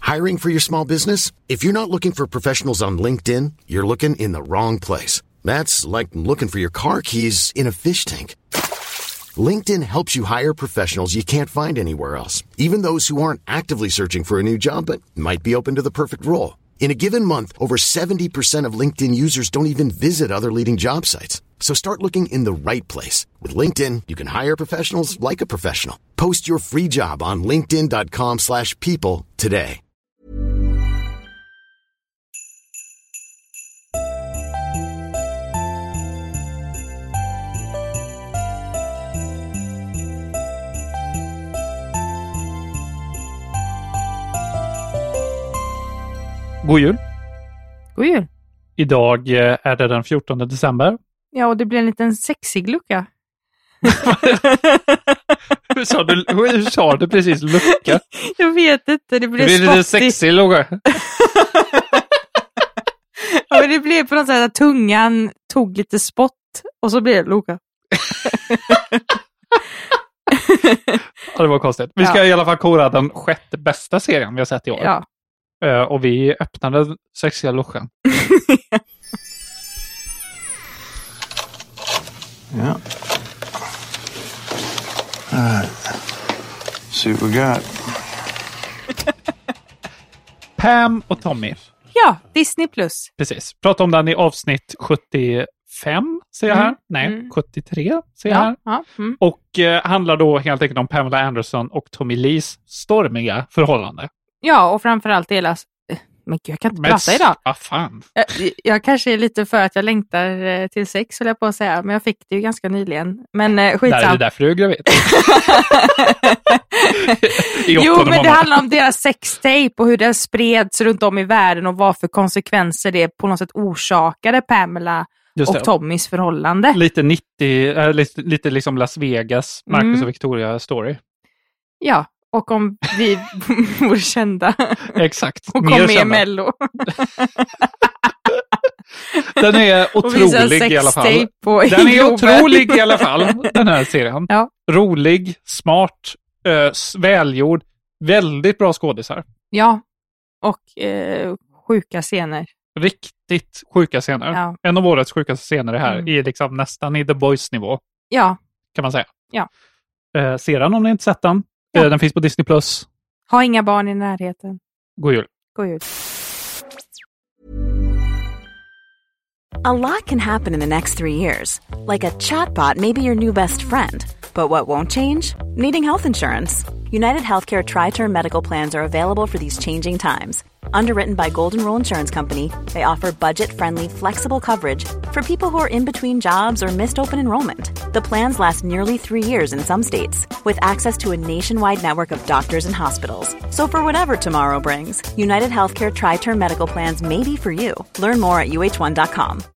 Hiring for your small business? If you're not looking for professionals on LinkedIn, you're looking in the wrong place. That's like looking for your car keys in a fish tank. LinkedIn helps you hire professionals you can't find anywhere else, even those who aren't actively searching for a new job but might be open to the perfect role. In a given month, over 70% of LinkedIn users don't even visit other leading job sites. So start looking in the right place. With LinkedIn, you can hire professionals like a professional. Post your free job on linkedin.com/people today. God jul. God jul. Idag är det den 14 december. Ja, och det blir en liten sexig lucka. Hur sa du precis lucka? Jag vet inte, det blir lite sexig lucka. Ja, men det blev på något sätt att tungan tog lite spott och så blev det lucka. Ja, det var konstigt. Vi ska i alla fall kora den 6:e bästa serien vi har sett i år. Ja. Och vi öppnade sexiga luckan. Yeah. All right. See what we got. Pam och Tommy. Ja, Disney+. Precis. Prata om den i avsnitt 75, ser jag här. Nej, 73, ser jag här. Ja. Och handlar då helt enkelt om Pamela Anderson och Tommy Lees stormiga förhållande. Ja, och framförallt deras... Men gud, jag kan inte prata idag. Vad fan? Jag kanske är lite för att jag längtar till sex, höll jag på att säga. Men jag fick det ju ganska nyligen. Men skitsam. Är det därför du är gravid? Jo, men det handlar om deras sextape och hur det spreds runt om i världen och vad för konsekvenser det på något sätt orsakade Pamela och Tommys förhållande. Lite lite liksom Las Vegas, Marcus och Victoria story. Ja. Och om vi vore kända. Exakt. Och kom med i Mello. Den är otrolig i alla fall. Den är otrolig i alla fall, den här serien. Ja. Rolig, smart, välgjord. Väldigt bra skådisar. Ja, och sjuka scener. Riktigt sjuka scener. Ja. En av årets sjukaste scener är här. Är liksom nästan i The Boys-nivå. Ja. Kan man säga. Ja. Ser den om ni inte sett den. Ja. Den finns på Disney+. Ha inga barn i närheten. God jul. God jul. A lot can happen in the next 3 years. Like a chatbot may be your new best friend. But what won't change? Needing health insurance. United Healthcare Tri-Term Medical Plans are available for these changing times. Underwritten by Golden Rule Insurance Company, they offer budget-friendly, flexible coverage for people who are in between jobs or missed open enrollment. The plans last nearly 3 years in some states, with access to a nationwide network of doctors and hospitals. So for whatever tomorrow brings, United Healthcare Tri-Term Medical Plans may be for you. Learn more at uh1.com.